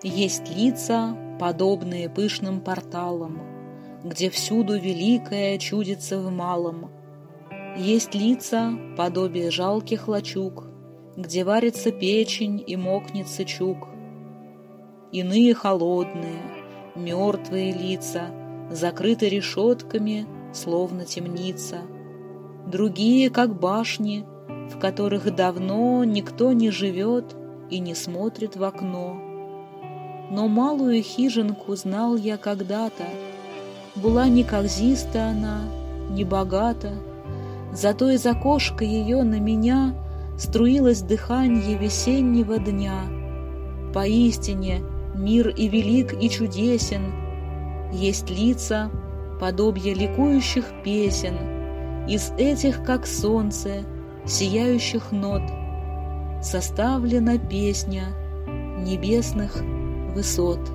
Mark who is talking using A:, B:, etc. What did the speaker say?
A: Есть лица, подобные пышным порталам, где всюду великое чудится в малом. Есть лица, подобие жалких лачуг, где варится печень и мокнет сычуг. Иные холодные, мертвые лица, закрыты решетками, словно темница. Другие, как башни, в которых давно никто не живет и не смотрит в окно. Но малую хижинку знал я когда-то. Была не казиста она, не богата, зато из окошка ее на меня струилось дыханье весеннего дня. Поистине мир и велик, и чудесен. Есть лица, подобие ликующих песен, из этих, как солнце, сияющих нот составлена песня небесных высот.